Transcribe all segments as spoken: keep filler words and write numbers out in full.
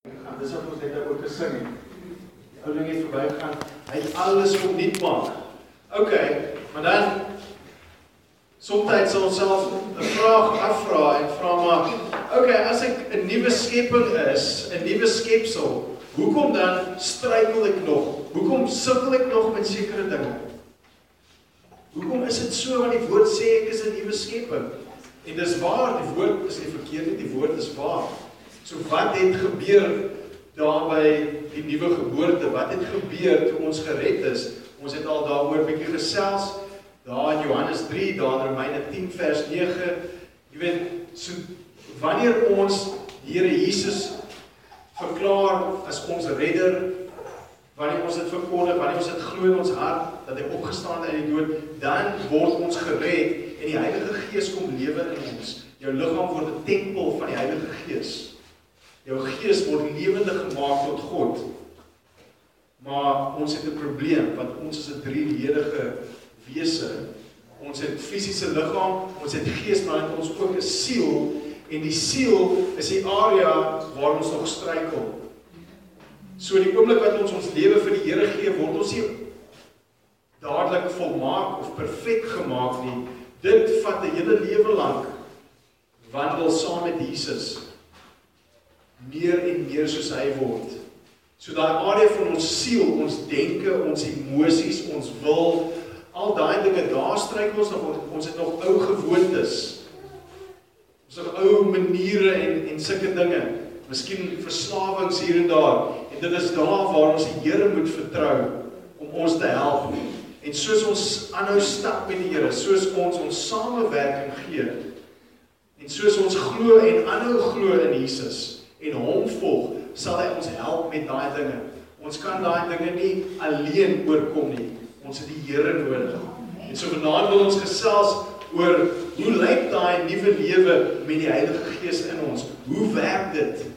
gegaan. Dis wat ons net oor gesing het. Die ou ding het verbygegaan. Hy het alles opnuut maak. OK, maar dan soms sal ons self 'n vraag afvra en vra maar, OK, as ek 'n nuwe skepping is, 'n nuwe skepsel, hoekom dan struikel ek nog? Hoekom sukkel ek nog met sekere dinge? Hoekom is dit so want die woord sê ek is 'n nuwe skepping? En dis waar, die woord is nie verkeerd nie, die woord is waar. So wat het gebeur daar by die nuwe geboorte? Wat het gebeur toe ons gered is? Ons het al daaroor 'n bietjie gesels, daar in Johannes drie, daar in Romeine tien vers nege. Jy weet, so wanneer ons die Here Jesus verklaar as ons redder, wanneer ons dit verkondig, wanneer ons dit glo in ons hart, dat hy opgestaan uit die dood, dan word ons gered en die Heilige Gees kom lewe in ons. Jou liggaam word 'n tempel van die Heilige Gees. Jou gees word lewendig gemaak tot God. Maar ons het 'n probleem, want ons is 'n drieledige wese. Ons het fisiese liggaam, ons het gees, maar het ons ook 'n siel, en die siel is die area waar ons nog struikel. So die oomblik wat ons ons lewe vir die Here gee, word ons nie dadelik volmaak of perfek gemaak nie. Dit vat 'n hele lewe lank wandel saam met Jesus, meer en meer soos hy word. So daai area van ons siel, ons denke, ons emosies, ons wil, al daai dinge, daar struikel ons nog, ons het nog ou gewoontes. Ons het ou maniere en en sulke dinge. Miskien verslawings hier en daar. En dit is daar waar ons die Here moet vertrou om ons te help. En soos ons aanhou stap met die Here, soos ons ons samewerking gee, en soos ons glo en aanhou glo in Jesus en hom volg, sal hy ons help met daai dinge. Ons kan daai dinge nie alleen oorkom nie. Ons het die Here nodig. En so vanaand wil ons gesels oor hoe lyk daai nuwe lewe met die Heilige Gees in ons? Hoe werk dit?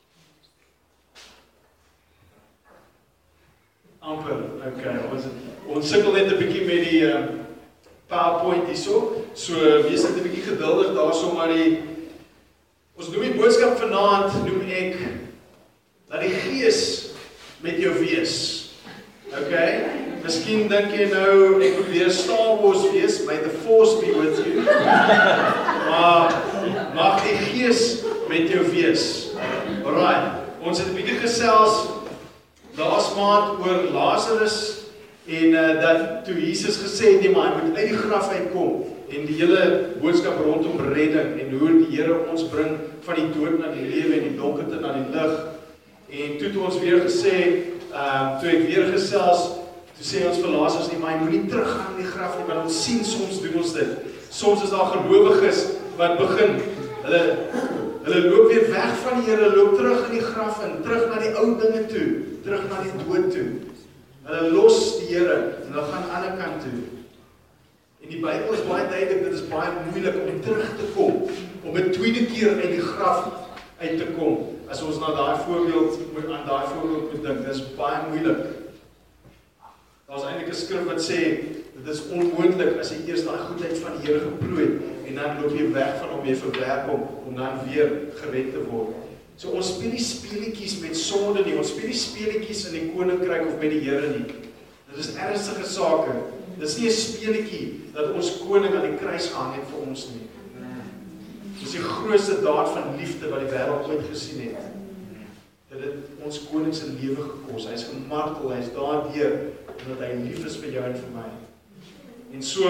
Amper, okay, ons, ons sukkel net 'n bietjie met die uh, PowerPoint hierso, so wees net 'n bietjie geduldig daarso, maar die, ons noem die boodskap vanaand, noem ek, dat die Gees met jou wees. Okay, miskien dink jy nou, ek moet weer Star Wars wees, may the Force be with you, maar mag die Gees met jou wees. Alright, ons het 'n bietjie gesels laas maand oor Lazarus en uh, dat toe Jesus gesê het, nee, maar hy moet uit die graf uitkom en die hele boodskap rondom redding en hoe die Here ons bring van die dood na die lewe en die donkerte na die lig. En toe het ons weer gesê, uh, toe ek weer gesels, toe sê ons vir Lazarus, nee, maar hy moet nie teruggaan in die graf nie, want ons sien soms doen ons dit. Soms is daar gelowiges wat begin, hulle Hulle loop weer weg van die Here, loop terug in die graf in, terug na die ou dinge toe, terug na die dood toe. Hulle los die Here en hulle gaan aan die ander kant toe. En die Bybel is baie duidelik, dit is baie moeilik om terug te kom, om 'n tweede keer uit die graf uit te kom. As ons na daai voorbeeld moet aan daai voorbeeld moet dink, dit is baie moeilik. Daar's eintlik 'n skrif wat sê dit is onmoontlik as jy eers daai goedheid van die Here geproe het en dan loop jy weg van hom, jy verwerp hom om dan weer gered te word. So ons speel nie speletjies met sonde nie, ons speel nie speletjies in die koninkryk of met die Here nie. Dit is ernstige sake. Dit is nie 'n speletjie dat ons koning aan die kruis gehang het vir ons nie. Dit is die grootste daad van liefde wat die wêreld ooit gesien het. Dit het ons koning se lewe gekos. Hy's gemartel, hy's daardeur omdat hy lief is vir jou en vir my. En so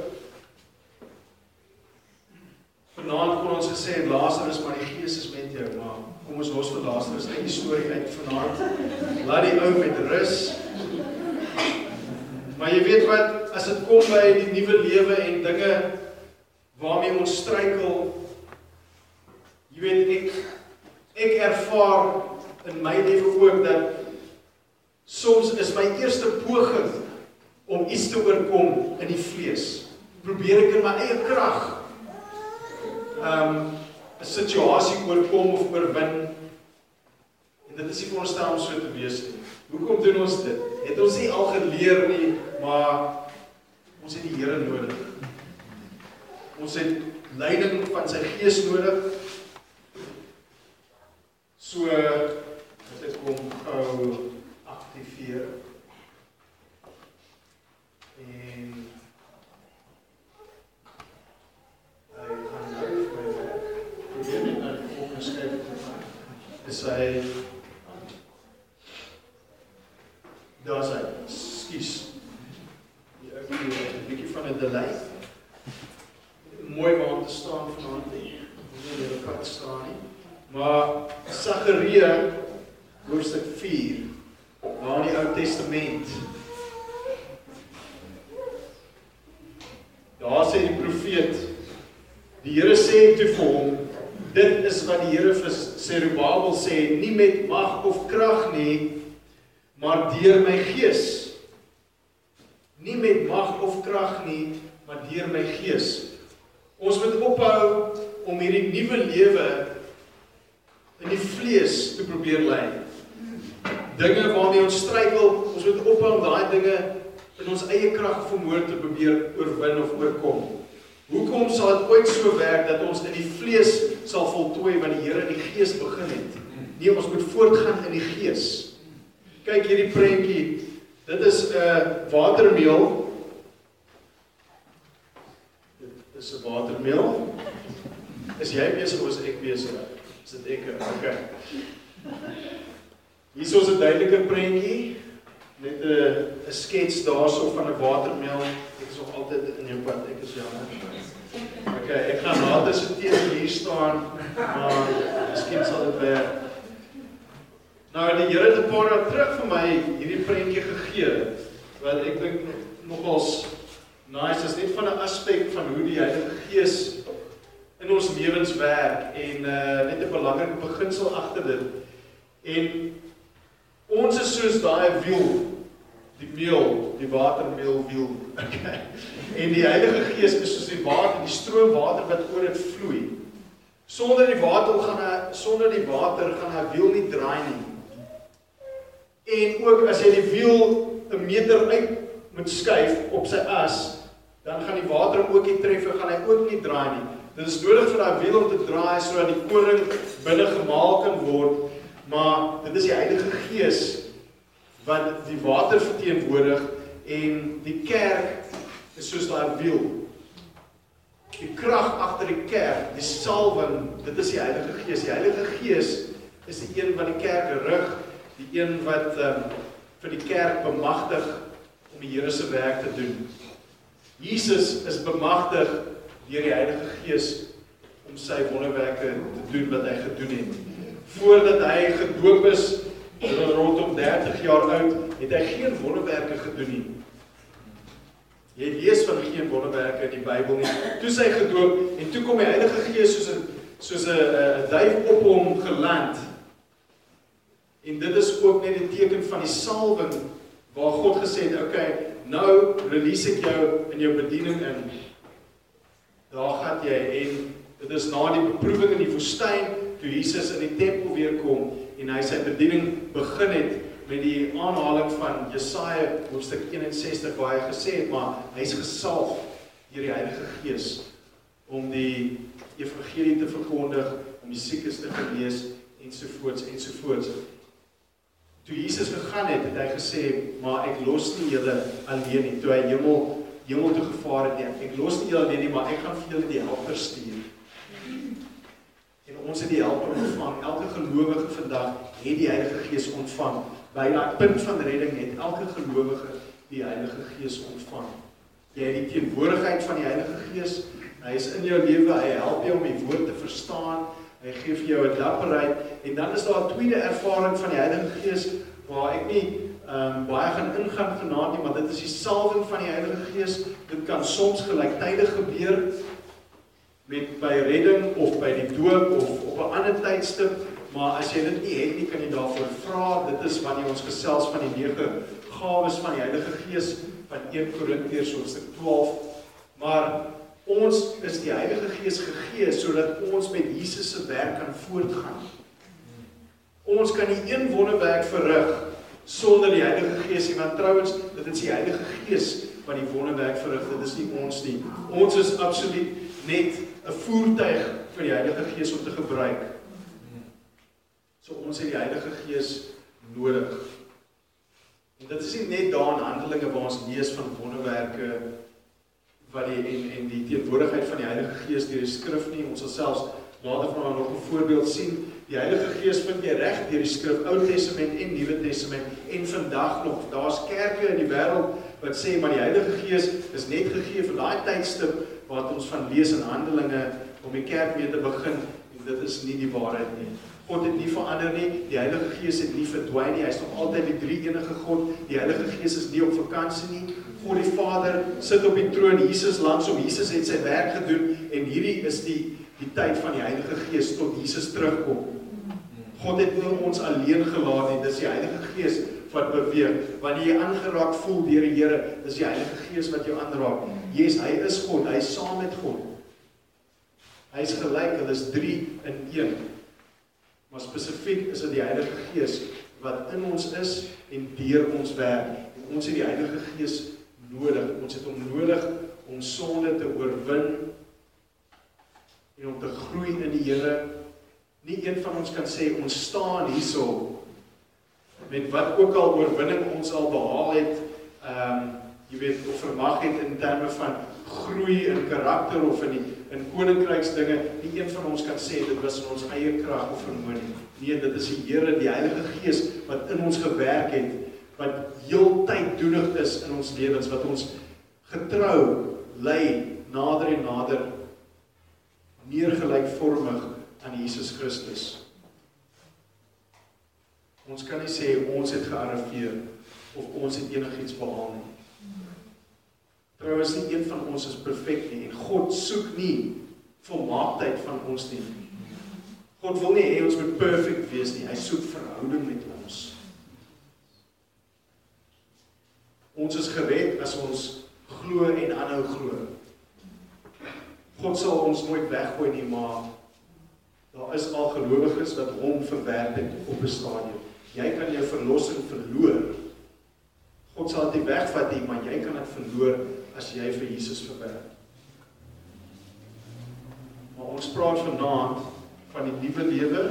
vanaand kon ons gesê Lazarus, maar die Gees is met jou, maar kom ons los vir Lazarus uit die storie uit vanaand. Laat die ou met rus. Maar jy weet wat, as dit kom by die nuwe lewe en dinge waarmee ons struikel, jy weet ek ek ervaar in my lewe ook dat soms is my eerste poging om iets te oorkom in die vlees. Probeer ek in my eie krag um, 'n situasie oorkom of oorwin. En dit is nie veronderstel om so te wees nie. Hoekom doen ons dit? Het ons nie al geleer nie, maar ons het die Here nodig. Ons het leiding van sy Gees nodig. So kom gou aktiveer. En hy gaan nou vir my werk. Probeer net nou die volgende skryf te maak. Dis hy, daar is hy, skies. Die ou die een bietjie van 'n delay. Mooi waar om te staan vanaand nie. Nie in die pad staan nie. Maar Sagaria, hoofstuk vier, daar in die Ou Testament. Daar sê die profeet, die Here sê toe vir hom, dit is wat die Here vir Serubabel sê, nie met mag of krag nie, maar deur my gees. Nie met mag of krag nie, maar deur my gees. Ons moet ophou om hierdie nuwe lewe in die vlees te probeer lei. Dinge waarmee ons struikel, ons moet ophou om daai dinge in ons eie krag vermoë te probeer oorwin of oorkom. Hoekom sal dit ooit so werk dat ons in die vlees sal voltooi wat die Here in die gees begin het? Nee, ons moet voortgaan in die gees. Kyk hierdie prentjie. Dit is 'n uh, watermeel. Dit is 'n watermeel. Is jy besig of is ek besig? Is dit ek? Okay. Hier is 'n duideliker prentjie. Net 'n 'n skets daarso van 'n watermeel. Ek is nog altyd in jou pad. Ek is jammer. Okay, ek gaan later se teenoor hier staan, maar miskien sal dit werk. Nou, die Here het 'n paar jaar terug vir my hierdie prentjie gegee, wat ek dink nogals nice is, net van 'n aspek van hoe die Heilige Gees in ons lewens werk en uh, net 'n belangrike beginsel agter dit. En ons is soos daai wiel, die meel, die watermeelwiel. Okay. En die Heilige Gees is soos die water, die stroom water wat oor dit vloei. Sonder die water gaan hy, sonder die water gaan hy wiel nie draai nie. En ook as jy die wiel 'n meter uit moet skuif op sy as, dan gaan die water hom ook nie tref en gaan hy ook nie draai nie. Dit is nodig vir daai wiel om te draai sodat die koring binne gemaal kan word, maar dit is die Heilige Gees wat die water verteenwoordig en die kerk is soos daai wiel. Die krag agter die kerk, die salwing, dit is die Heilige Gees. Die Heilige Gees is die een wat die kerk rig, die een wat um, vir die kerk bemagtig om die Here se werk te doen. Jesus is bemagtig deur die Heilige Gees om sy wonderwerke te doen wat hy gedoen het. Voordat hy gedoop is, rondom dertig jaar oud, het hy geen wonderwerke gedoen nie. Jy lees van geen wonderwerke in die Bybel nie. Toe is hy gedoop en toe kom die Heilige Gees soos 'n soos 'n 'n duif op hom geland. En dit is ook net 'n teken van die salwing waar God gesê het, okay, nou release ek jou in jou bediening in. Daar gaan jy en dit is na die beproewing in die woestyn toe Jesus in die tempel weer kom en hy sy bediening begin het met die aanhaling van Jesaja hoofstuk eenensestig waar hy gesê het, maar hy is gesalf deur die Heilige Gees om die evangelie te verkondig, om die siekes te genees ensovoorts ensovoorts. Toe Jesus gegaan het, het hy gesê, maar ek los nie julle alleen nie. Toe hy hemel, hemel toe gevaar het, nie. Ek los nie julle alleen nie, maar ek gaan vir julle die helper stuur. En ons het die helper ontvang. Elke gelowige vandag het die Heilige Gees ontvang. By daai punt van redding het elke gelowige die Heilige Gees ontvang. Jy het die teenwoordigheid van die Heilige Gees. Hy is in jou lewe, hy help jou om die woord te verstaan. Hy gee vir jou 'n dapperheid en dan is daar 'n tweede ervaring van die Heilige Gees waar ek nie um, baie gaan ingaan vanaand nie, maar dit is die salwing van die Heilige Gees. Dit kan soms gelyktydig gebeur met by redding of by die doop of op 'n ander tydstip, maar as jy dit nie het nie, kan jy daarvoor vra. Dit is wanneer ons gesels van die nege gawes van die Heilige Gees van eerste Korintiërs hoofstuk twaalf, maar ons is die Heilige Gees gegee sodat ons met Jesus se werk kan voortgaan. Ons kan nie een wonderwerk verrig sonder die Heilige Gees nie, want trouwens, dit is die Heilige Gees wat die wonderwerk verrig, dit is nie ons nie. Ons is absoluut net 'n voertuig vir die Heilige Gees om te gebruik. So ons het die Heilige Gees nodig. En dit is nie net daar in Handelinge waar ons lees van wonderwerke wat die, en, en die teenwoordigheid van die Heilige Gees deur die skrif nie. Ons sal selfs later van nog 'n voorbeeld sien. Die Heilige Gees vind jy reg deur die skrif, Ou Testament en Nuwe Testament, en vandag nog. Daar's kerke in die wêreld wat sê, maar die Heilige Gees is net gegee vir daai tydstip wat ons van lees in Handelinge om die kerk mee te begin, en dit is nie die waarheid nie. God het nie verander nie, die Heilige Gees het nie verdwyn nie, hy is nog altyd die drie enige God, die Heilige Gees is nie op vakansie nie, God die Vader sit op die troon, Jesus langs hom, Jesus het sy werk gedoen, en hierdie is die, die tyd van die Heilige Gees tot Jesus terugkom. God het nie ons alleen gelaat nie, dis die Heilige Gees wat beweeg. Wanneer jy aangeraak voel deur die Here, dis die Heilige Gees wat jou aanraak. Yes, hy is God, hy is saam met God. Hy is gelyk, hulle is drie in een. Maar spesifiek is dit die Heilige Gees wat in ons is en deur ons werk. En ons het die Heilige Gees nodig. Ons het hom nodig om sonde te oorwin en om te groei in die Here. Nie een van ons kan sê, ons staan hierso met wat ook al oorwinning ons al behaal het, um, jy weet, of vermag het in terme van groei in karakter of in, die, in koninkryksdinge, nie een van ons kan sê, dit was in ons eie krag of vermoë nie. Nee, dit is die Here, die Heilige Gees, wat in ons gewerk het, wat heeltyd doenig is in ons lewens, wat ons getrou lei nader en nader, neergelykvormig aan Jesus Christus. Ons kan nie sê, ons het gearriveer, of ons het enigiets behaal nie. Trouwens, nie een van ons is perfek nie, en God soek nie volmaaktheid van ons nie. God wil nie hê ons moet perfect wees nie, hy soek verhouding met ons. Ons is gered as ons glo en aanhou glo. God sal ons nooit weggooi nie, maar daar is al gelowiges wat hom verwerp het op 'n stadium. Jy kan jou verlossing verloor. God sal dit wegvat nie, maar jy kan dit verloor as jy vir Jesus verwerp. Maar ons praat vanaand van die nuwe lewe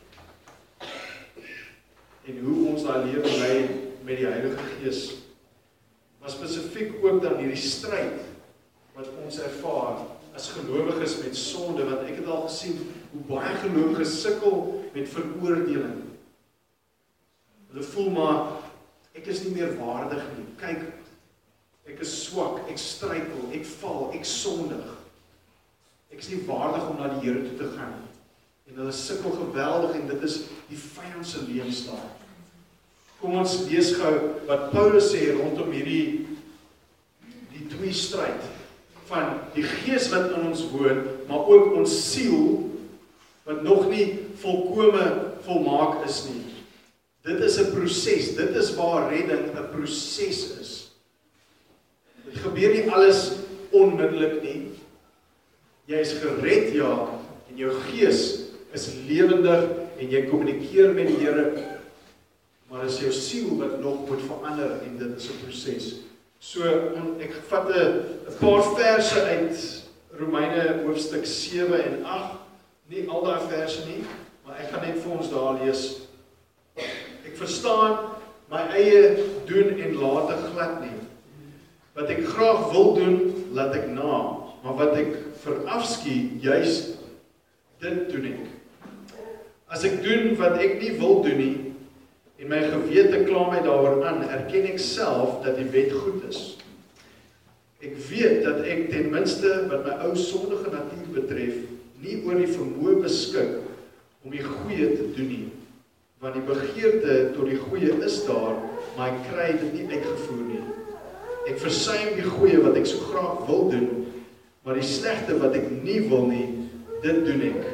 en hoe ons daai lewe lei met die Heilige Gees. Maar spesifiek ook dan hierdie stryd wat ons ervaar as gelowiges met sonde, want ek het al gesien hoe baie gelowiges sukkel met veroordeling. Hulle voel maar, ek is nie meer waardig nie. Kyk, ek is swak, ek struikel, ek val, ek sondig. Ek is nie waardig om na die Here toe te gaan. En hulle sukkel geweldig en dit is die vyand se leenstaal. Kom ons lees gou wat Paulus sê rondom hierdie die twee stryd van die Gees wat in ons woon, maar ook ons siel wat nog nie volkome volmaak is nie. Dit is 'n proses, dit is waar redding 'n proses is. Dit gebeur nie alles onmiddellik nie. Jy is gered, ja, en jou gees is lewendig en jy kommunikeer met die Here, maar is jou siel wat nog moet verander en dit is 'n proses. So, ek vat 'n paar verse uit Romeine hoofstuk sewe en agt, nie al daai verse nie, maar ek gaan net vir ons daar lees. Ek verstaan my eie doen en late glad nie. Wat ek graag wil doen, laat ek na, maar wat ek verafskie, juis dit doen ek. As ek doen wat ek nie wil doen nie, en my gewete kla my daaroor aan, erken ek self dat die wet goed is. Ek weet dat ek ten minste wat my ou sondige natuur betref, nie oor die vermoë beskik om die goeie te doen nie. Want die begeerte tot die goeie is daar, maar ek kry dit nie uitgevoer nie. Ek versuim die goeie wat ek so graag wil doen, maar die slegte wat ek nie wil nie, dit doen ek.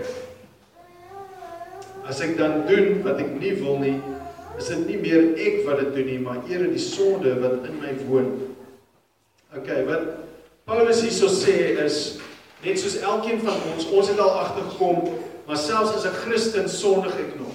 As ek dan doen wat ek nie wil nie, is dit nie meer ek wat dit doen nie, maar eerder die sonde wat in my woon. Ok, wat Paulus hierso sê is, net soos elkeen van ons, ons het al agtergekom, maar selfs as 'n Christen sondig ek nog.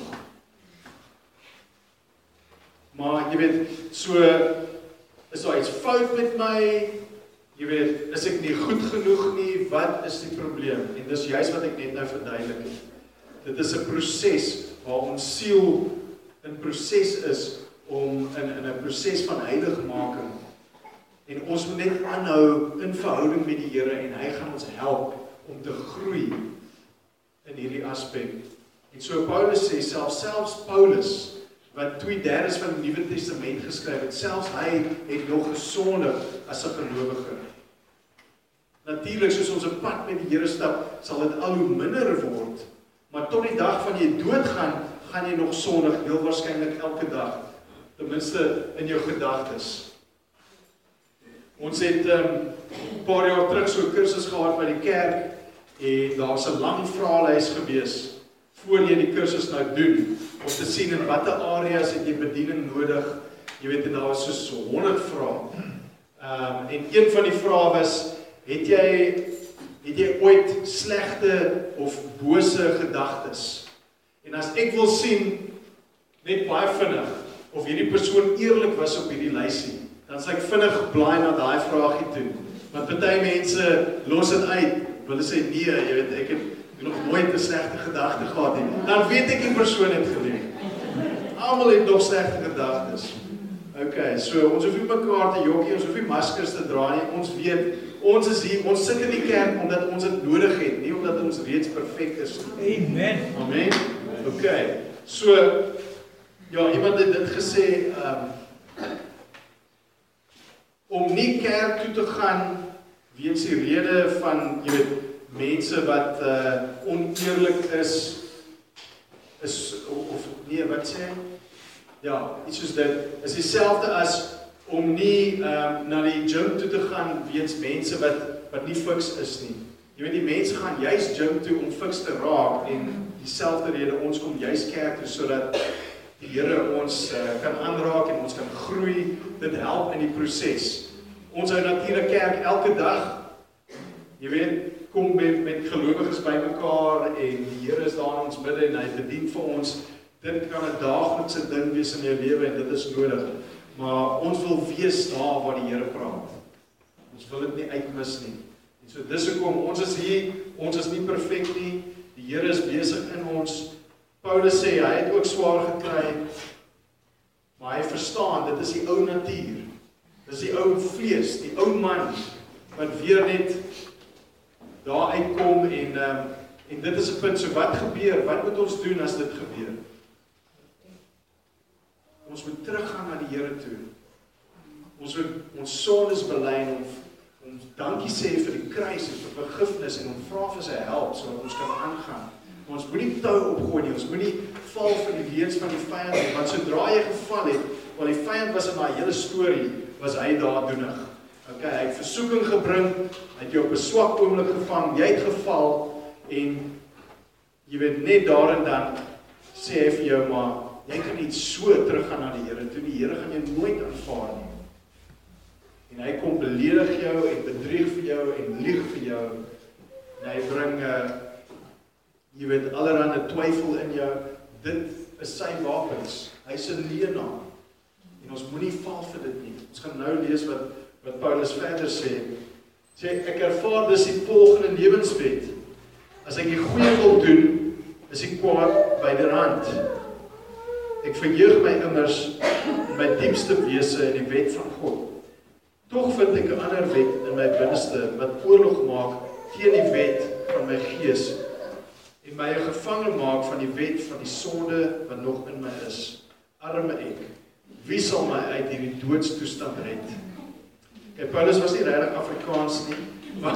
Maar jy weet, so is daar iets fout met my, jy weet, is ek nie goed genoeg nie, wat is die probleem? En dis juist wat ek net nou verduidelik het. Dit is 'n proses waar ons siel in proses is om in, in 'n proses van heiligmaking. En ons moet net aanhou in verhouding met die Here en hy gaan ons help om te groei in hierdie aspek. En so Paulus sê, selfs selfs Paulus, wat twee derdes van die Nuwe Testament geskryf het, selfs hy het nog gesondig as 'n gelowige. Natuurlik, soos ons 'n pad met die Here stap, sal dit al hoe minder word, maar tot die dag van jy doodgaan, gaan jy nog sondig, heel waarskynlik elke dag, ten minste in jou gedagtes. Ons het 'n um, paar jaar terug so 'n kursus gehad by die kerk, en daar's 'n lang vraelys gewees, voor jy die kursus nou doen, om te sien in watter areas het jy bediening nodig. Jy weet, en daar was soos honderd vrae. Um, en een van die vrae was, het jy, het jy ooit slegte of bose gedagtes? En as ek wil sien, net baie vinnig, of hierdie persoon eerlik was op hierdie lysie, dan sal ek vinnig blaai na daai vraagie toe. Want party mense los dit uit, hulle sê nee, jy weet, ek het nog nooit 'n slegte gedagte gehad nie. Dan weet ek die persoon het geleef. Almal het nog slegte gedagtes. Okay, so ons hoef nie mekaar te jokkie, ons hoef nie maskers te dra nie. Ons weet, ons is hier, ons sit in die kerk omdat ons dit nodig het, nie omdat ons reeds perfek is nie. Amen. Amen. Okay. So ja, iemand het dit gesê, um, om nie kerk toe te gaan weens die rede van, jy weet, mense wat uh, oneerlik is, is, of, of nee, wat sê? Ja, iets soos dit, is dieselfde as om nie um, na die gym toe te gaan weens mense wat, wat nie fiks is nie. Jy weet, die mense gaan juist gym toe om fiks te raak, en dieselfde rede, ons kom juist kerk toe, sodat die Here ons uh, kan aanraak en ons kan groei, dit help in die proses. Ons hou natuurlik kerk elke dag, jy weet, kom met, met gelowiges by mekaar, en die Here is daar in ons midde, en hy bedien vir ons. Dit kan 'n daaglikse ding wees in jou lewe, en dit is nodig. Maar ons wil wees daar waar die Here praat. Ons wil dit nie uitmis nie. En so dis hoekom ons is hier, ons is nie perfek nie, die Here is besig in ons. Paulus sê, hy het ook swaar gekry, maar hy verstaan, dit is die ou natuur. Dit is die ou vlees, die ou man, wat weer net daar uitkom, en, um, en dit is 'n punt, so wat gebeur, wat moet ons doen as dit gebeur? Ons moet teruggaan na die Here toe. Ons moet ons sondes bely en ons, ons dankie sê vir die kruis en vir vergifnis en ons vra vir sy help sodat ons kan aangaan. Maar ons moenie tou opgooi nie, ons moenie val vir die leuns van die vyand nie, want sodra jy geval het, want die vyand was in daai hele storie, was hy daar doenig. Okay, hy het versoeking gebring, hy het jou op 'n swak oomblik gevang, jy het geval, en jy weet, net daar en dan sê hy vir jou, maar jy kan nie so teruggaan na die Here toe, die Here gaan jou nooit aanvaar nie. En hy kom beledig jou en bedrieg vir jou en lieg vir jou, en hy bring, uh, jy weet, allerhande twyfel in jou, dit is sy wapens, hy is 'n leenaar, en ons moenie val vir dit nie. Ons gaan nou lees wat, wat Paulus verder sê, sê, ek ervaar dus die volgende lewenswet, as ek die goeie wil doen, is die kwaad byderhand. Ek verheug my immers in my diepste wese in die wet van God. Tog vind ek 'n ander wet in my binneste, wat oorlog maak teen die wet van my gees, en my 'n gevangene maak van die wet van die sonde wat nog in my is. Arme ek, wie sal my uit hierdie doodstoestand red? Kijk, Paulus was nie regtig Afrikaans nie, maar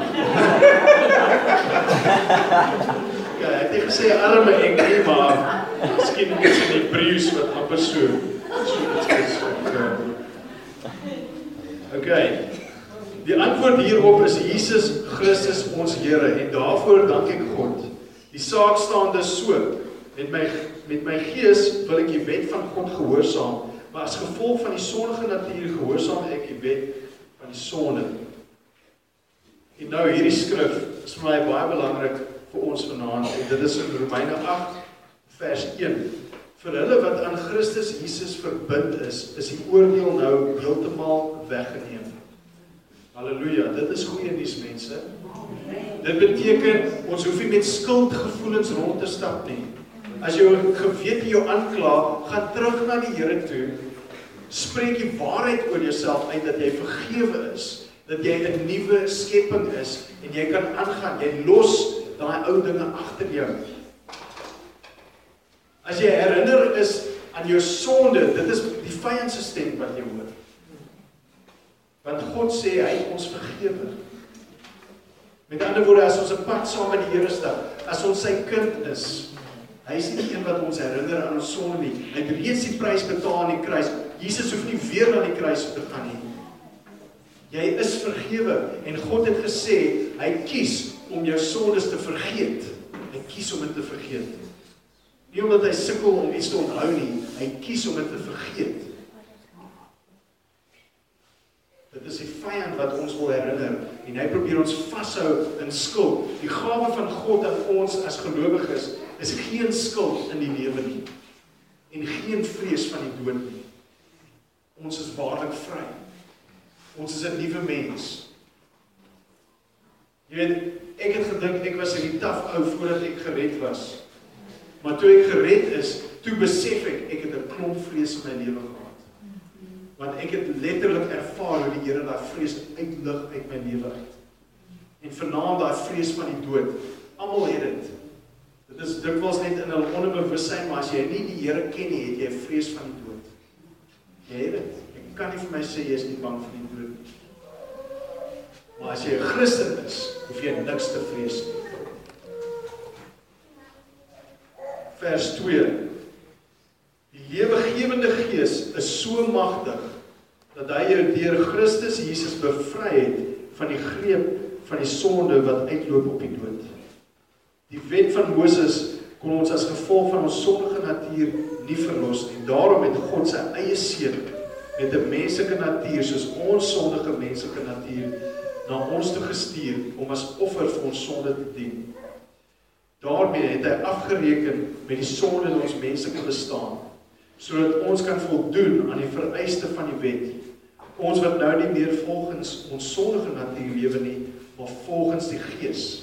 ja, hy het nie gesê arme ek nie, maar miskien iets in Hebreëus wat amper so, so iets is. Okay, die antwoord hierop is Jesus Christus ons Here, en daarvoor dank ek God. Die saak staan dus so, met my, met my gees wil ek die wet van God gehoorsaam, maar as gevolg van die sondige natuur gehoorsaam ek die wet van die sonde. En nou hierdie skrif is vir my baie belangrik vir ons vanaand, en dit is in Romeine agt vers een. Vir hulle wat aan Christus Jesus verbind is, is die oordeel nou heeltemal weggeneem. Halleluja, dit is goeie nuus, mense. Dit beteken, ons hoef nie met skuldgevoelens rond te stap nie. as jou gewete jou aankla, gaan terug na die Here toe, spreek die waarheid oor jouself uit, dat jy vergewe is, dat jy 'n nuwe skepping is, en jy kan aangaan, jy los daai ou dinge agter jou. As jy herinner is aan jou sonde, dit is die vyand se stem wat jy hoor. Want God sê, hy het ons vergewe. Met ander woorde, as ons 'n pad saam met die Here stap, as ons sy kind is, hy is nie die een wat ons herinner aan ons sonde nie. Hy het reeds die prys betaal aan die kruis. Jesus hoef nie weer na die kruis te gaan nie. Jy is vergewe, en God het gesê, hy kies om jou sondes te vergeet. Hy kies om dit te vergeet. Nie omdat hy sukkel om iets te onthou nie, hy kies om dit te vergeet. Dit is die vyand wat ons wil herinner, en hy probeer ons vashou in skuld. Die gawe van God aan ons as gelowiges is geen skuld in die lewe nie, en geen vrees van die dood nie. Ons is waarlik vry. Ons is 'n nuwe mens. Jy weet, ek het gedink ek was in die taf ou voordat ek gered was. Maar toe ek gered is, toe besef ek, ek het 'n klomp vrees in my lewe gehad. Want ek het letterlik ervaar hoe die Here daai vrees uitlig uit my lewe uit. En vernaam daai vrees van die dood. Almal het dit. Dit is dikwels net in 'n onderbewussyn, maar as jy nie die Here ken nie, het jy 'n vrees van die dood. Jy het dit. Ek kan nie vir my sê jy is nie bang vir die dood nie. Maar as jy 'n Christen is, hoef jy niks te vrees nie. Vers twee. Die lewegewende Gees is so magtig, dat hy jou deur Christus Jesus bevry het van die greep van die sonde wat uitloop op die dood. Die wet van Moses kon ons as gevolg van ons sondige natuur nie verlos nie. Daarom het God sy eie seun met 'n menslike natuur, soos ons sondige menslike natuur, na ons toe gestuur, om as offer vir ons sonde te dien. Daarmee het hy afgereken met die sonde in ons menslike bestaan, sodat ons kan voldoen aan die vereiste van die wet. Ons wat nou nie meer volgens ons sondige natuur lewe nie, maar volgens die Gees.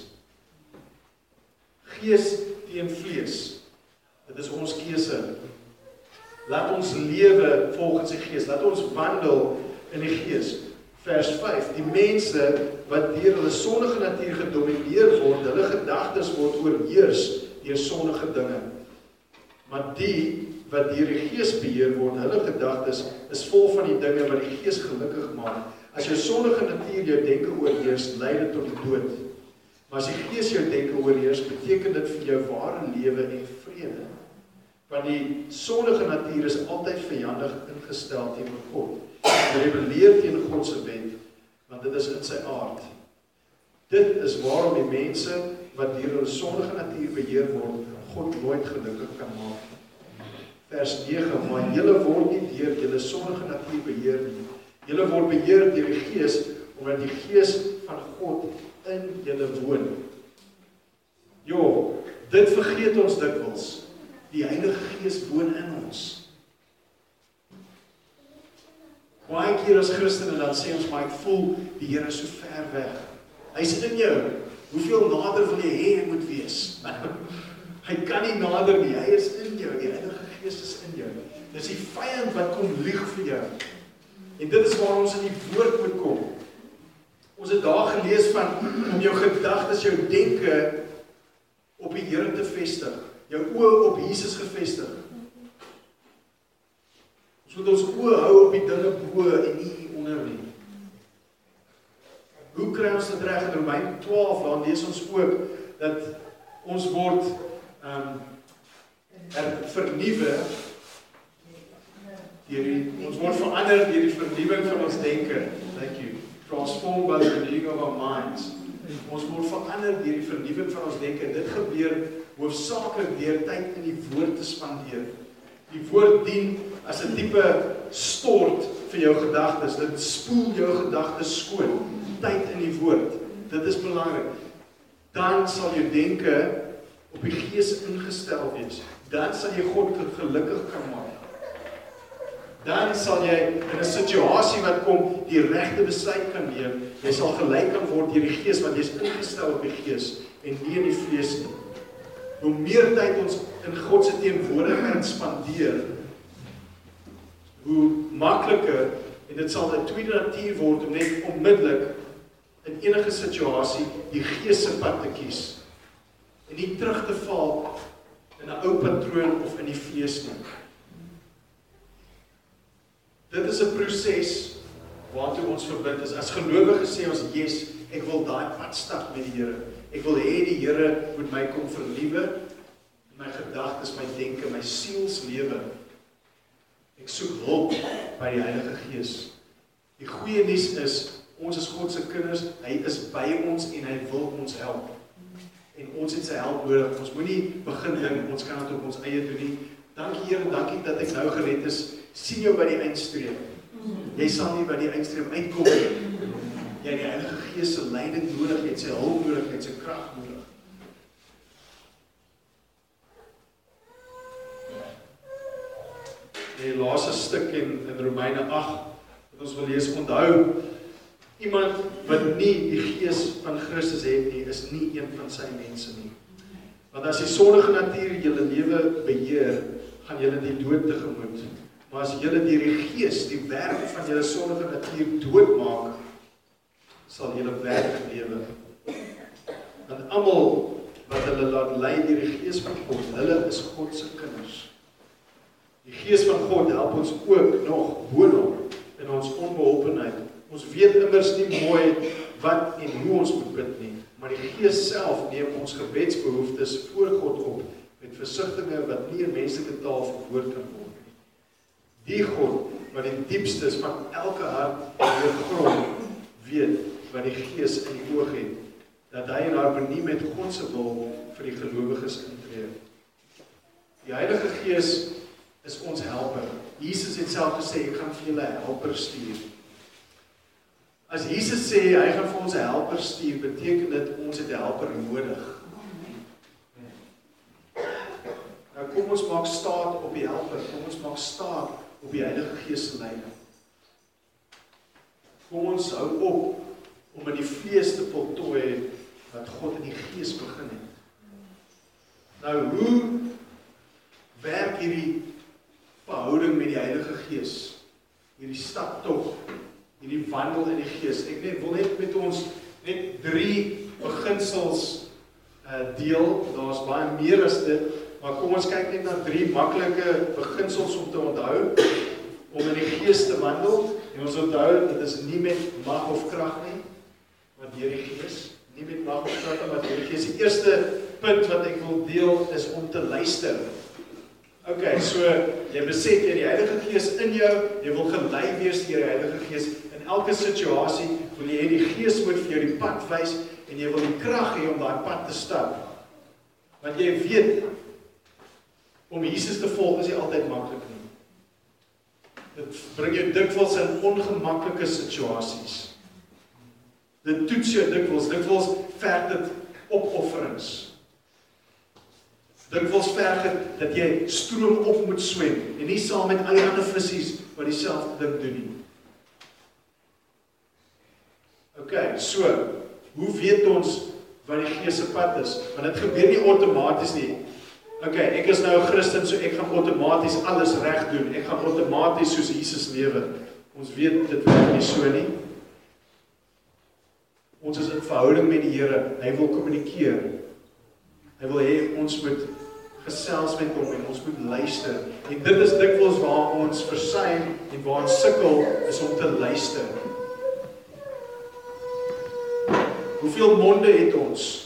Gees teen vlees. Dit is ons keuse. Laat ons lewe volgens die Gees. Laat ons wandel in die Gees. Vers vyf. Die mense wat deur hulle sondige natuur gedomineer word, hulle gedagtes word oorheers deur sondige dinge. Maar die wat deur die Gees beheer word, hulle gedagtes is vol van die dinge wat die Gees gelukkig maak. As jou sondige natuur jou denke oorheers, lei dit tot die dood. Maar as die Gees jou denke oorheers, beteken dit vir jou ware lewe en vrede. Want die sondige natuur is altyd vyandig ingestel teenoor God. Dit rebelleer teen God se wet, want dit is in sy aard. Dit is waarom die mense wat deur hulle sondige natuur beheer word, God nooit gelukkig kan maak. Vers nege, maar julle word nie deur julle sondige natuur beheer nie. Julle word beheer deur die Gees, omdat die Gees van God in julle woon. Jo, dit vergeet ons dikwels. Die Heilige Gees woon in ons. Baie keer as Christene dan sê ons, maar ek voel die Here is so ver weg. Hy's in jou. Hoeveel nader wil jy hê hy moet wees? Hy kan nie nader nie, hy is in jou. Die Heilige Gees is in jou. Dis die vyand wat kom lieg vir jou. En dit is waar ons in die woord moet kom. Ons het daar gelees van om jou gedagtes, jou denke op die Here te vestig. Jou oë op Jesus gefestig. Ons moet ons oë hou op die dinge bo en nie onder nie. Hoe kry ons dit reg? In Romeine twaalf, dan lees ons ook dat ons word um, vernuwe deur die, ons word verander deur die vernuwing van ons denke. Thank you. Transformed by the renewing of our minds. Ons word verander deur die vernuwing van ons denke. Dit gebeur hoofsaaklik deur tyd in die woord te spandeer. Die woord dien as 'n tipe stort vir jou gedagtes. Dit spoel jou gedagtes skoon. Tyd in die woord. Dit is belangrik. Dan sal jou denke op die Gees ingestel wees. Dan sal jy God gelukkig kan maak. Dan sal jy in 'n situasie wat kom die regte besluit kan neem. Jy sal gelei kan word deur die Gees, want jy is ingestel op die Gees en nie in die vlees nie. Hoe meer tyd ons in God se teenwoordigheid spandeer, hoe makliker, en dit sal 'n tweede natuur word om net onmiddellik in enige situasie die Gees se pad te kies en nie terug te val in 'n ou patroon of in die vlees nie. Dit is 'n proses waartoe ons verbind is. As gelowiges sê ons, yes, ek wil daai pad stap met die Here. Ek wil hê die Here moet my kom vernuwe, my gedagtes, my denke, my sielslewe. Ek soek hulp by die Heilige Gees. Die goeie nuus is, ons is God se kinders, hy is by ons en hy wil ons help. En ons het sy help nodig. Ons moenie begin dink, ons kan dit op ons eie doen nie. Dankie Here, dankie dat ek nou gered is. Sien jou by die eindstreep. Jy sal nie by die eindstreep uitkom nie. Jy het die Heilige Gees se leiding nodig, jy het sy hulp nodig, jy het sy krag nodig. Die laaste stuk in, in Romeine agt, wat ons wil lees, onthou, iemand wat nie die Gees van Christus het nie, is nie een van sy mense nie. Want as die sondige natuur julle lewe beheer, gaan julle die dood tegemoet. Maar as julle deur die Gees die werk van julle sondige natuur doodmaak, sal julle werklik lewe. Want almal wat hulle laat lei deur die Gees van God, hulle is God se kinders. Die Gees van God help ons ook nog boonop in ons onbeholpenheid. Ons weet immers nie mooi wat en hoe ons moet bid nie, maar die Gees self neem ons gebedsbehoeftes voor God op met versigtinge wat nie in menslike taal verwoord kan word nie. Die God wat die diepstes van elke hart doorgrond weet wat die Gees in die oog het, dat hy in harmonie met God se wil vir die gelowiges intree. Die Heilige Gees is ons helper. Jesus het self gesê, ek gaan vir julle 'n helper stuur. As Jesus sê, hy gaan vir ons 'n helper stuur, beteken dit ons het 'n helper nodig. Nou kom ons maak staat op die helper, kom ons maak staat op die Heilige Gees se leiding. Kom ons hou op om in die vlees te voltooi wat God in die Gees begin het. Nou, hoe werk hierdie verhouding met die Heilige Gees? Hierdie stap tog, hierdie wandel in die Gees. Ek net, wil net met ons net drie beginsels uh, deel. Daar's baie meer as dit, maar kom ons kyk net na drie maklike beginsels om te onthou, om in die Gees te wandel. En ons onthou, dit is nie met mag of krag nie, maar deur die Gees. Nie met mag of krag nie, maar deur die Gees. Die eerste punt wat ek wil deel is om te luister. Ok, so jy besef jy die Heilige Gees in jou, jy wil gelei wees deur die Heilige Gees. In elke situasie wil jy hê die Gees moet vir jou die pad wys en jy wil die krag hê om daai pad te stap. Want jy weet, om Jesus te volg is nie altyd maklik nie. Dit bring jou dikwels in ongemaklike situasies. Dit toets jou dikwels, dikwels verg dit opofferings. Dikwels verg dit dat jy stroom op moet swem en nie saam met al die ander vissies wat dieselfde ding doen nie. Ok, so, hoe weet ons wat die Gees se pad is? Want dit gebeur nie outomaties nie. Ok, ek is nou 'n Christen, so ek gaan outomaties alles reg doen. Ek gaan outomaties soos Jesus lewe. Ons weet dit werk nie so nie. Ons is in verhouding met die Here. Hy wil kommunikeer. Hy wil hê ons moet gesels met hom en ons moet luister. En dit is dikwels waar ons versuim en waar ons sukkel is om te luister. Hoeveel monde het ons?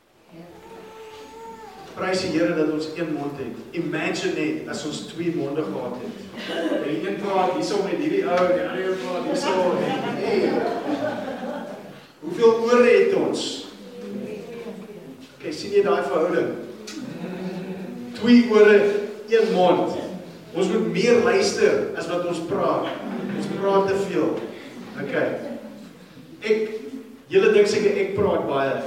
Prys die Here dat ons een mond het. Imagine net as ons twee monde gehad het. En die een praat hierso met hierdie ou, die ander een praat hierso en nee. Hoeveel ore het ons? Ok, sien jy daai verhouding? Twee ore, een mond. Ons moet meer luister as wat ons praat. Ons praat te veel. Ok. Ek, julle dink seker ek praat baie.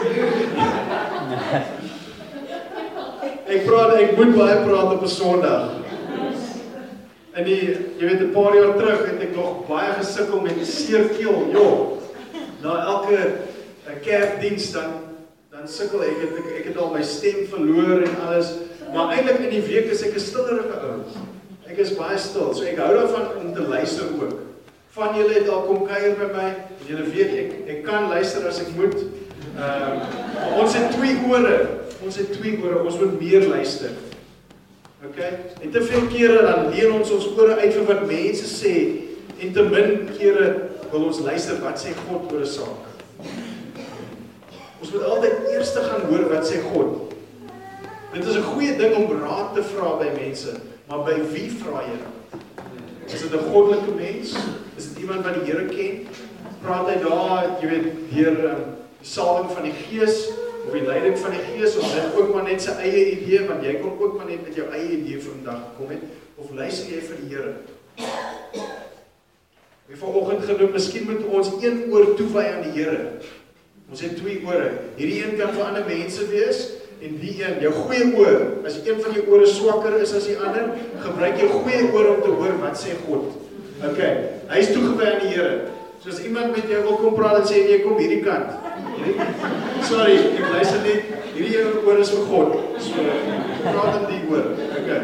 Ek praat, ek moet baie praat op 'n Sondag. En die, jy weet, 'n paar jaar terug het ek nog baie gesukkel met 'n seer keel. Jo, na elke kerkdiens dan dan sukkel ek, ek, ek het al my stem verloor en alles. Maar eintlik in die week is ek 'n stillerige ou. Ek is baie stil, so ek hou daarvan om te luister ook. Van julle het al kom kuier by my, en julle weet, ek, ek kan luister as ek moet. Uh, ons het twee ore, ons het twee ore, ons moet meer luister. Okay? En te veel kere dan leen ons ons ore uit vir wat mense sê, en te min kere wil ons luister wat sê God oor 'n saak. Ons moet altyd eers gaan hoor wat sê God. Dit is 'n goeie ding om raad te vra by mense, maar by wie vra jy dan? Is dit 'n goddelike mens? Is dit iemand wat die Here ken? Praat hy daar, jy weet, deur um, die salwing van die Gees, of die leiding van die Gees, of dit ook maar net sy eie idee, want jy kon ook maar net met jou eie idee vandag gekom het, of luister jy vir die Here? Ek het vanoggend genoem, miskien moet ons een oor toewy aan die Here. Ons het twee ore. Hierdie een kan vir ander mense wees, en die een, jou goeie oor, as een van jou ore swakker is as die ander, gebruik jou goeie oor om te hoor wat sê God. Ok, hy is toegewy aan die Here. So as iemand met jou wil kom praat en sê, nee, kom hierdie kant. Sorry, ek luister nie, hierdie een oor is vir God. So, praat in die oor. Ok.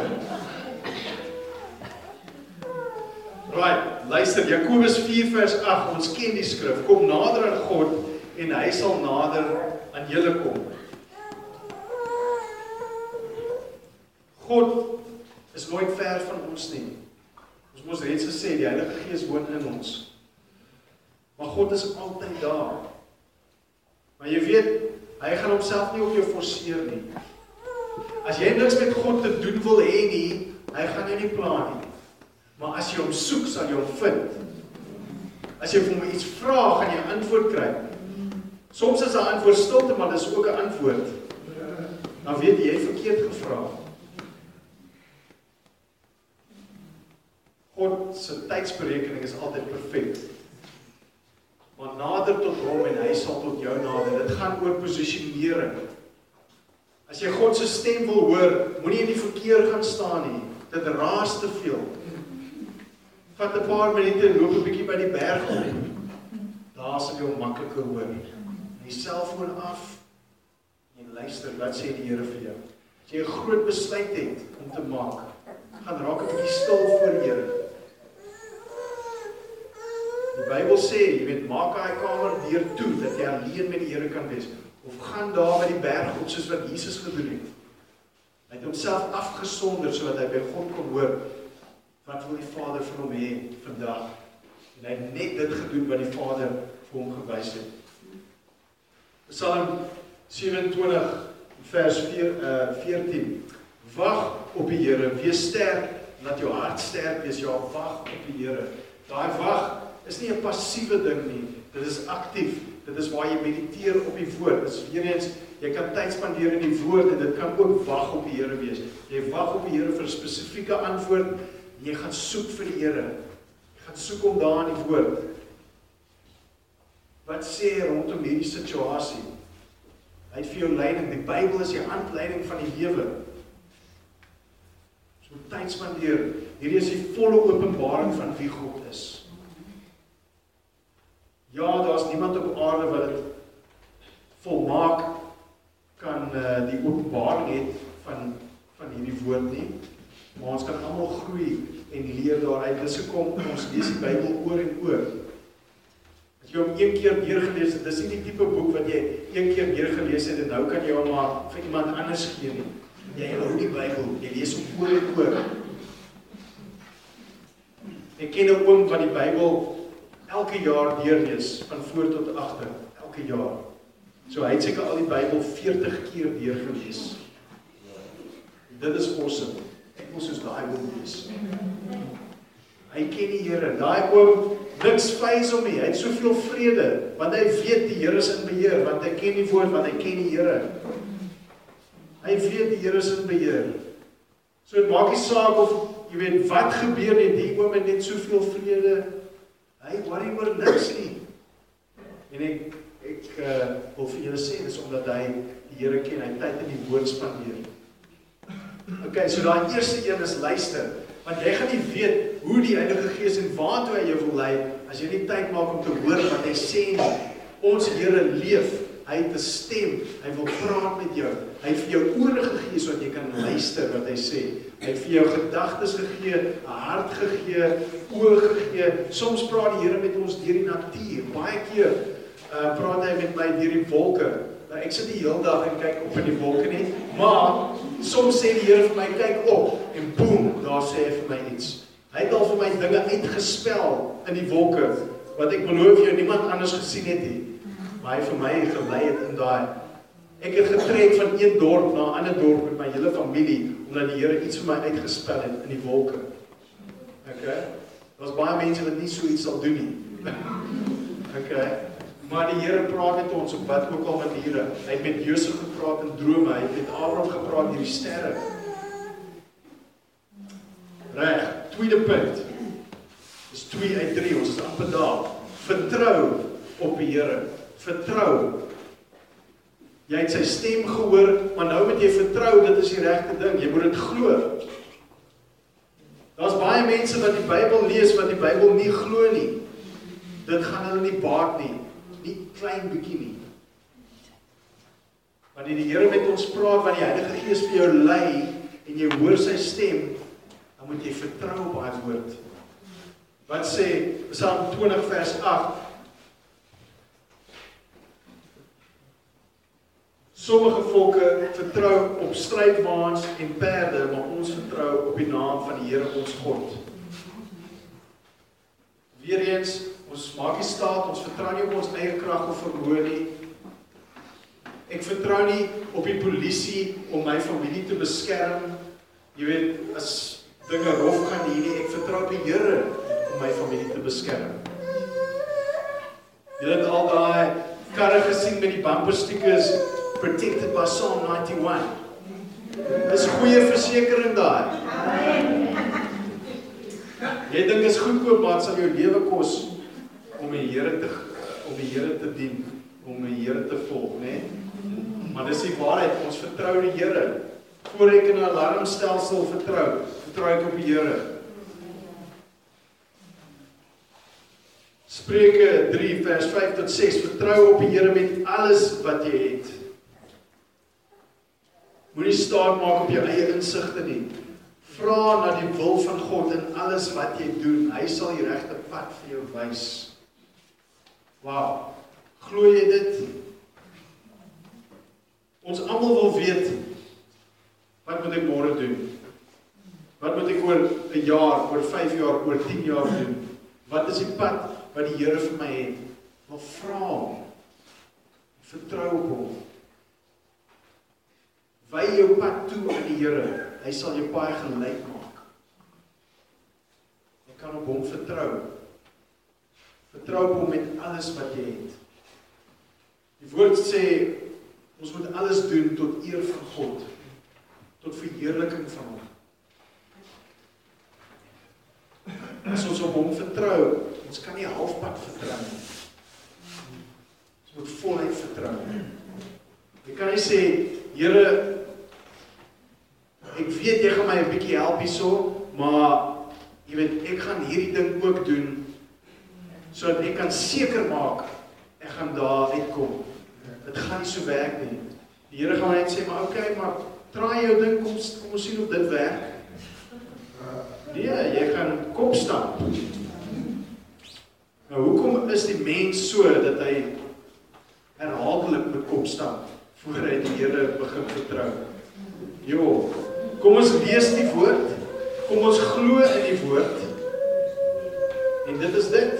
Right, luister, Jakobus vier vers agt, ons ken die skrif, kom nader aan God, en hy sal nader aan julle kom. God is nooit ver van ons nie. Ons moes reeds gesê, die Heilige Gees woon in ons. Maar God is altyd daar. Maar jy weet, hy gaan homself nie op jou forceer nie. As jy niks met God te doen wil hê nie, hy gaan jou nie pla nie. Maar as jy hom soek, sal jy hom vind. As jy vir hom iets vra, gaan jy antwoord kry. Soms is 'n antwoord stilte, maar dis ook 'n antwoord. Dan weet jy, jy verkeerd gevra. God se tydsberekening is altyd perfek. Maar nader tot hom en hy sal tot jou nader. Dit gaan oor posisionering. As jy God se stem wil hoor, moenie in die verkeer gaan staan nie. Dit raas te veel. Vat 'n paar minute en loop 'n bietjie by die berg op. Daar sal jy hom makliker hoor. Die selfoon af en luister, wat sê die Here vir jou? As jy 'n groot besluit het om te maak, gaan raak 'n bietjie stil voor die Here. Die Bybel sê, jy weet, maak hy kamer deur toe, dat jy alleen met die Here kan wees. Of gaan daar by die berg op, soos wat Jesus gedoen het. Hy het homself afgesonder, sodat hy by God kon hoor, wat wil die Vader vir hom hê vandag? En hy het net dit gedoen wat die Vader vir hom gewys het. Psalm sewe-en-twintig vers veertien. Wag op die Here, wees sterk, laat jou hart sterk wees, ja, wag op die Here. Daai wag is nie 'n passiewe ding nie, dit is aktief, dit is waar jy mediteer op die woord. Dit is weer eens, jy kan tyd spandeer in die woord en dit kan ook wag op die Here wees. Jy wag op die Here vir 'n spesifieke antwoord, en jy gaan soek vir die Here. Jy gaan soek om daar in die woord. Wat sê hy rondom hierdie situasie? Hy het vir jou leiding. Die Bybel is die handleiding van die lewe. So tyd spandeer. Hierdie is die volle openbaring van wie God is. Ja, daar is niemand op aarde wat dit volmaak kan uh, die openbaring het van, van hierdie woord nie. Maar ons kan almal groei en leer daaruit. Dis hoekom ons lees die Bybel oor en oor. As jy hom een keer deurgelees het, dis nie die tipe boek wat jy een keer deurgelees het en nou kan jy hom maar vir iemand anders gee nie. Jy hou die Bybel, jy lees hom oor en oor. Ek ken 'n oom wat die Bybel elke jaar deurlees, van voor tot agter, elke jaar. So hy het seker al die Bybel veertig keer deurgelees. Dit is awesome. Ek wil soos daai oom wees. Hy ken die Here. Daai oom, niks faze hom nie. Hy het soveel vrede, want hy weet die Here is in beheer, want hy ken die woord, want hy ken die Here. Hy weet die Here is in beheer. So dit maak nie saak of, jy weet, wat gebeur nie, die oom het net soveel vrede. Hy worry oor niks nie. En ek, ek uh, wil vir julle sê, dis omdat hy die Here ken, hy tyd in die woord spandeer. Ok, so daai eerste een is luister. Want jy gaan nie weet hoe die Heilige Gees en waartoe hy jou wil lei, as jy nie tyd maak om te hoor wat hy sê nie. Ons Here leef, hy het 'n stem, hy wil praat met jou. Hy het vir jou ore gegee sodat jy kan luister wat hy sê. Hy het vir jou gedagtes gegee, 'n hart gegee, oë gegee. Soms praat die Here met ons deur die natuur. Baie keer uh, praat hy met my deur die wolke. Nou, ek sit die hele dag en kyk op in die wolke nie, maar soms sê die Here vir my, kyk op, en boem, daar sê hy vir my iets. Hy het al vir my dinge uitgespel in die wolke, wat ek beloof jou niemand anders gesien het nie. Maar hy vir my gelei het in daai. Ek het getrek van een dorp na 'n ander dorp met my hele familie, omdat die Here iets vir my uitgespel het in die wolke. Okay? Daar's baie mense wat nie so iets sal doen nie. Okay? Maar die Here praat met ons op wat ook al maniere. Hy het met Josef gepraat in drome, hy het met Abraham gepraat deur die sterre. Reg, tweede punt. Dis twee uit drie, ons is amper daar. Vertrou op die Here. Vertrou. Jy het sy stem gehoor, maar nou moet jy vertrou, dit is die regte ding. Jy moet dit glo. Daar's baie mense wat die Bybel lees, wat die Bybel nie glo nie. Dit gaan hulle nie baat nie. Nie klein bietjie nie. Wanneer die Here met ons praat, wanneer die Heilige Gees vir jou lei, en jy hoor sy stem, dan moet jy vertrou op hy woord. Wat sê Psalm twintig vers agt? Sommige volke vertrou op strydwaans en perde, maar ons vertrou op die naam van die Here ons God. Weereens, ons maak nie staat, ons vertrou nie op ons eie krag of vermoë nie. Ek vertrou nie op die polisie om my familie te beskerm. Jy weet, as dinge rof gaan hier nie, ek vertrou op die Here om my familie te beskerm. Jy het al daai karre gesien met die bumperstickers, protected by Psalm ninety-one. Dis goeie versekering daar. Jy dink is goedkoop, maar het sal jou lewe kos om die Here te om die Here te dien, om die Here te volg, né? Maar dis die waarheid, ons vertrou die Here. Voor ek in 'n alarmstelsel vertrou, vertrou ek op die Here. Spreuke drie vers vyf tot ses, vertrou op die Here met alles wat jy het. Moenie staat maak op jou eie insigte nie. Vra na die wil van God in alles wat jy doen. Hy sal die regte pad vir jou wys. Wow. Glo jy dit? Ons almal wil weet, wat moet ek môre doen? Wat moet ek oor 'n jaar, oor vyf jaar, oor tien jaar doen? Wat is die pad wat die Here vir my het? Wel vra hom. Vertrou op hom. Wy jou pad toe aan die Here. Hy sal jou paai gelyk maak. Jy kan op hom vertrou. Vertrou op hom met alles wat jy het. Die woord sê, ons moet alles doen tot eer van God. Tot verheerliking van hom. As ons op hom vertrou, ons kan nie halfpad vertrou nie. Ons moet voluit vertrou. Jy kan nie sê, Here, ek weet jy gaan my 'n bietjie help hierso, maar jy weet, ek gaan hierdie ding ook doen, sodat ek kan seker maak, ek gaan daar uitkom. Dit gaan nie so werk nie. Die Here gaan net sê, maar oké, okay, maar draai jou ding, kom, kom ons sien of dit werk. Nee, jy gaan kop stamp. Nou, hoekom is die mens so, dat hy herhaaldelik met kop stamp, voor hy die Here begin vertrou? Jo, kom ons lees die woord, kom ons glo in die woord, en dit is dit.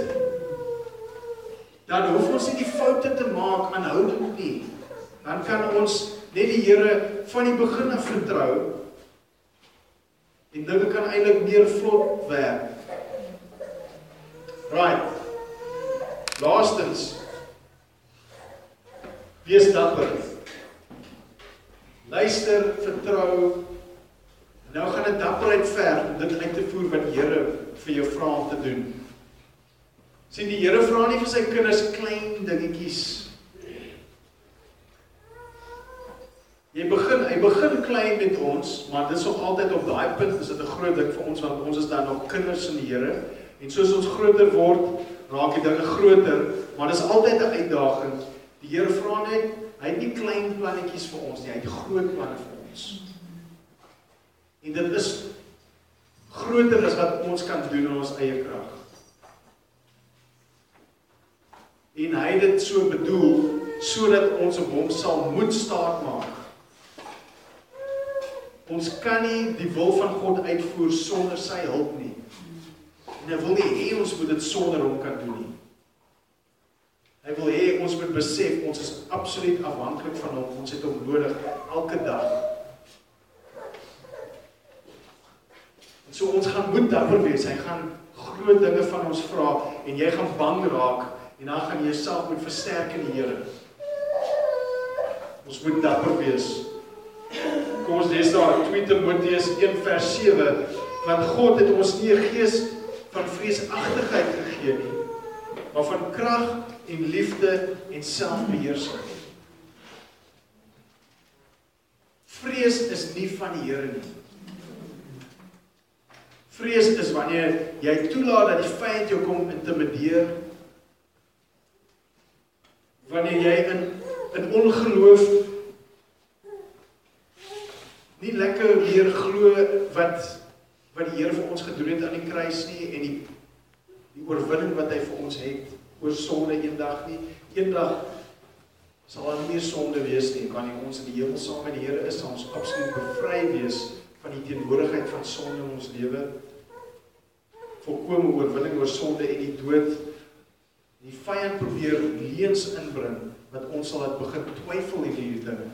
Dan hoef ons nie die foute te maak aanhoudend nie. Dan kan ons net die Here van die begin af vertrou, en dinge kan eintlik meer vlot werk. Right. Laastens, wees dapper. Luister, vertrou. Nou gaan dit dapperheid ver om dit uit te voer wat die Here vir jou vra om te doen. Sien, die Here vra nie vir sy kinders klein dingetjies. Jy begin, hy begin klein met ons, maar dit is nog altyd op daai punt, is dit 'n groot ding vir ons, want ons is dan nog kinders in die Here, en soos ons groter word, raak die dinge groter, maar dit is altyd 'n uitdaging. Die Here vra net, hy het nie klein plannetjies vir ons nie, hy het groot planne vir ons. En dit is groter as wat ons kan doen in ons eie krag. En hy het dit so bedoel, sodat ons op hom sal moet staat maak. Ons kan nie die wil van God uitvoer sonder sy hulp nie. En hy wil nie hê ons moet dit sonder hom kan doen nie. Hy wil hê ons moet besef, ons is absoluut afhanklik van hom, ons het hom nodig, elke dag. En so ons gaan moet dapper wees, hy gaan groot dinge van ons vra, en jy gaan bang raak, en dan gaan jy jouself moet versterk in die Here. Ons moet dapper wees. Kom ons lees daar, twee Timoteus een vers sewe, want God het ons nie 'n gees van vreesagtigheid gegee nie, maar van krag en liefde en selfbeheersing. Vrees is nie van die Here nie. Vrees is wanneer jy toelaat dat die vyand jou kom intimideer, wanneer jy in, in ongeloof nie lekker meer glo wat, wat die Here vir ons gedoen het aan die kruis nie, en die, die oorwinning wat hy vir ons het, oor sonde eendag nie. Eendag sal daar nie meer sonde wees nie, wanneer ons in die hemel saam met die Here is, sal ons absoluut bevry wees van die teenwoordigheid van sonde in ons lewe. Volkome oorwinning oor sonde en die dood. Die vyand probeer leuns inbring, wat ons sal het begin twyfel in hierdie dinge.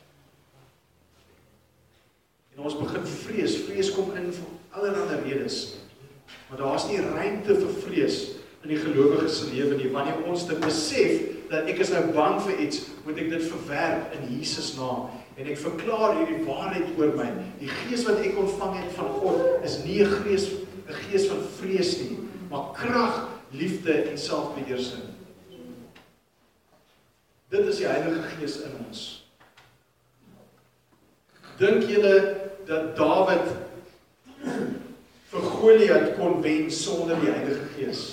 En ons begin vrees, vrees kom in vir allerlei redes, maar daar is nie ruimte vir vrees in die gelowige se lewe nie, wanneer ons dit besef, dat ek is nou bang vir iets, moet ek dit verwerp in Jesus naam, en ek verklaar hierdie waarheid oor my. Die gees wat ek ontvang het van God, is nie 'n gees, 'n gees van vrees nie, maar krag, liefde en selfbeheersing. Dit is die Heilige Gees in ons. Dink julle dat Dawid vir Goliat kon wen sonder die Heilige Gees?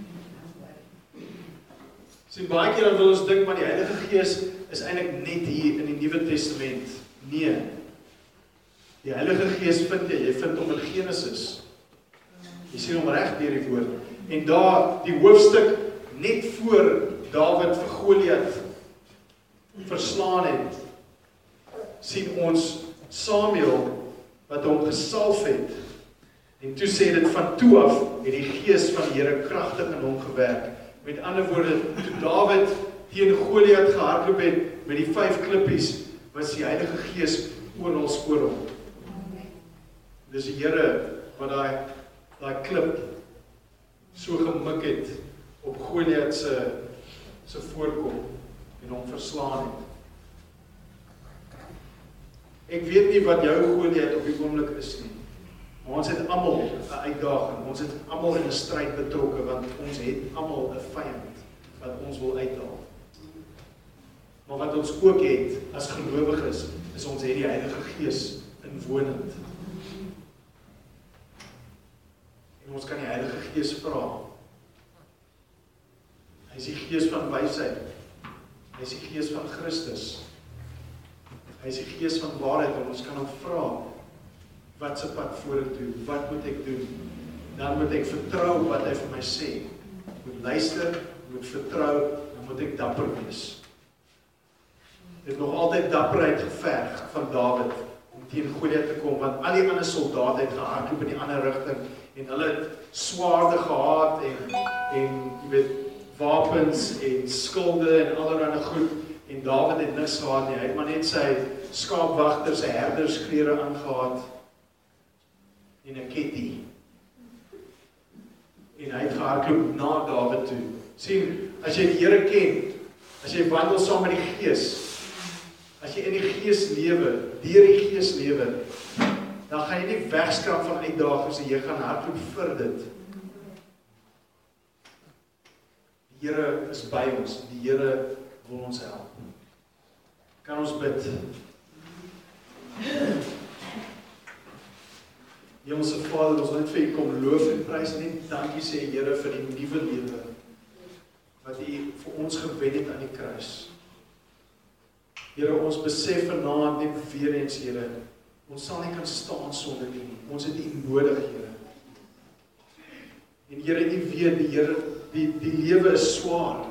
Sien, baie keer dan wil ons dink, maar die Heilige Gees is eintlik net hier in die Nuwe Testament. Nee. Die Heilige Gees vind jy, jy vind hom in Genesis. Jy sien hom reg deur die woord. En daar, die hoofstuk net voor Dawid vir Goliat verslaan het, sien ons Samuel wat hom gesalf het. En toe sê dit, van toe af het die gees van die Here kragtig in hom gewerk. Met ander woorde, toe Dawid teen Goliat gehardloop het met die vyf klippies, was die Heilige Gees oral voor hom. Dis die Here wat daai daai klip so gemik het op Goliat se se voorkom en hom verslaan het. Ek weet nie wat jou Goliat op die oomblik is nie. Maar ons het almal 'n uitdaging, ons het almal in 'n stryd betrokke, want ons het almal 'n vyand wat ons wil uithaal. Maar wat ons ook het as gelowiges, is ons het die Heilige Gees inwonend. En ons kan die Heilige Gees vra. Hy is die Gees van wysheid. Hy is die Gees van Christus. Hy is die Gees van waarheid, en ons kan hom vra, wat se pad vorentoe, wat moet ek doen? Dan moet ek vertrou wat hy vir my sê. Ek moet luister, moet vertrou, dan moet ek dapper wees. Het nog altyd dapperheid geverg van Dawid om teen Goliat te kom, want al die ander soldate het gehardloop in die ander rigting, en hulle het swaarde gehad, en, en jy weet, wapens, en skilde, en allerlei goed, en Dawid het niks gehad nie, hy het maar net sy skaapwagter, sy herdersklere aangehad, en 'n ketty. En hy het gehardloop na Dawid toe. Sien, as jy die Here ken, as jy wandel saam met die Gees, as jy in die Gees lewe, deur die Gees lewe, dan gaan jy nie wegskrap van uitdagings en jy gaan hardloop vir dit. Die Here is by ons, die Here wil ons help. Kan ons bid? Hemelse Vader, ons wil net vir U kom loof en prys, net dankie sê Here vir die nuwe lewe wat U vir ons gewen het aan die kruis. Here, ons besef vanaand net weer eens, Here, ons sal nie kan staan sonder U nie. Ons het U nodig, Here. En Here, U weet, die Here, die, die lewe is swaar.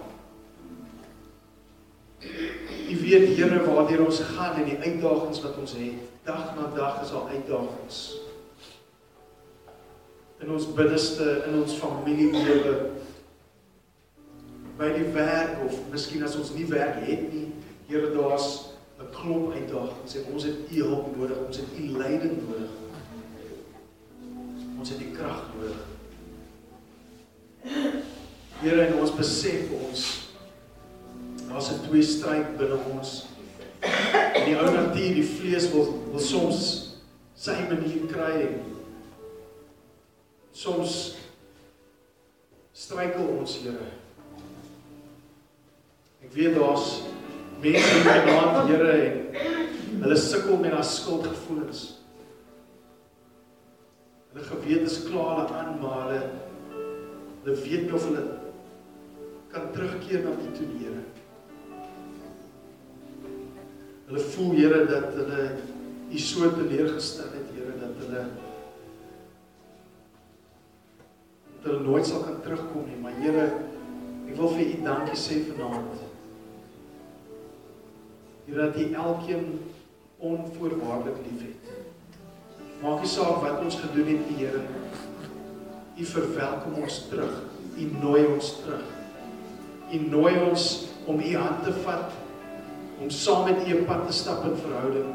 U weet, Here, waardeur ons gaan en die uitdagings wat ons het. Dag na dag is al uitdagings. In ons binneste, in ons familielewe, by die werk, of miskien as ons nie werk het nie, Here, daar's 'n klomp uitdagings en ons het U hulp nodig, ons het U leiding nodig. Ons het U krag nodig. Here, en ons besef ons, daar's 'n tweestryd binne ons. En die ou natuur, die vlees wil, wil soms sy manier kry en soms struikel ons, Here. Ek weet daar's mense in my naam, Here, en hulle sukkel met haar skuldgevoelens. Hulle gewete kla hulle aan, maar hulle, hulle weet nie of hulle kan terugkeer na U toe, Here. Hulle voel, Here, dat hulle U so teleurgestel het, Here, dat hulle dat hulle nooit sal kan terugkom nie, maar Here, ek wil vir U dankie sê vanaand. Here, dat U elkeen onvoorwaardelik lief het. Maak nie saak wat ons gedoen het, Here. U verwelkom ons terug. U nooi ons terug. U nooi ons om U hand te vat, om saam met U 'n pad te stap in verhouding,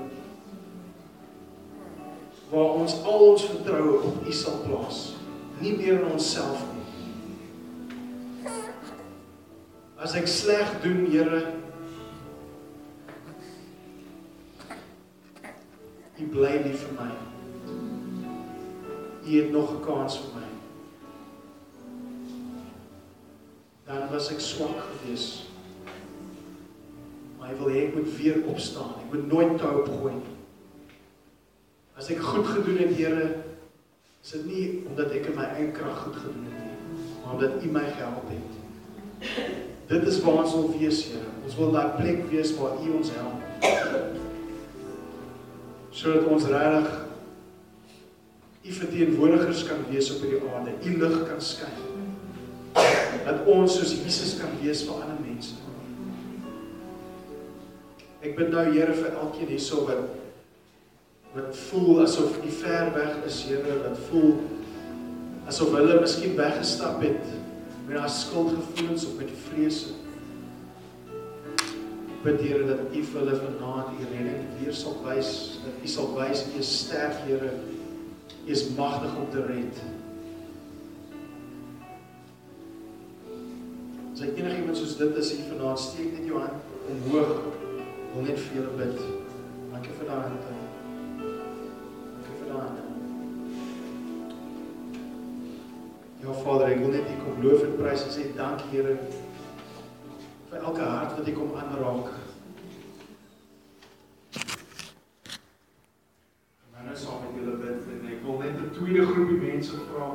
waar ons al ons vertroue op U sal plaas, nie meer in onsself nie. As ek sleg doen, Here, U bly lief vir my. U het nog 'n kans vir my. Dan was ek swak gewees. Maar hy wil hê ek moet weer opstaan. Ek moet nooit te hoop gooi nie. As ek goed gedoen het, Here, is dit nie omdat ek in my eie krag goed gedoen het nie, maar omdat U my gehelp het. Dit is waar ons wil wees, Here. Ons wil daai plek wees waar U ons help. Sodat ons regtig U verteenwoordigers kan wees op hierdie aarde, U lig kan skyn. Dat ons soos Jesus kan wees vir ander mense. Ek bid nou, Here, vir elkeen hierso wat wat voel asof U ver weg is, Here, wat voel asof hulle miskien weggestap het met haar skuldgevoelens of met vrese. Ek bid, Here, dat U vir hulle vanaand U redding weer sal wys, dat U sal wys U is sterk, Here, U is magtig om te red. As ek enig iemand soos dit is hier vanaand, steek net jou hand omhoog, wil net vir julle bid. Dankie vir daai hand. Dankie vir daai hand. Ja, Vader, ek wil net U kom loof en prys en sê dankie, Here, vir elke hart wat U kom aanraak. En nou saam met julle bid en ek wil net 'n tweede groepie mense vra.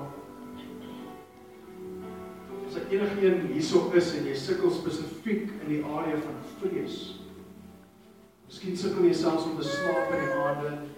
As ek enigeen hierso is en jy sukkel spesifiek in die area van vrees. Miskien sukkel jy selfs om te slaap in die aande.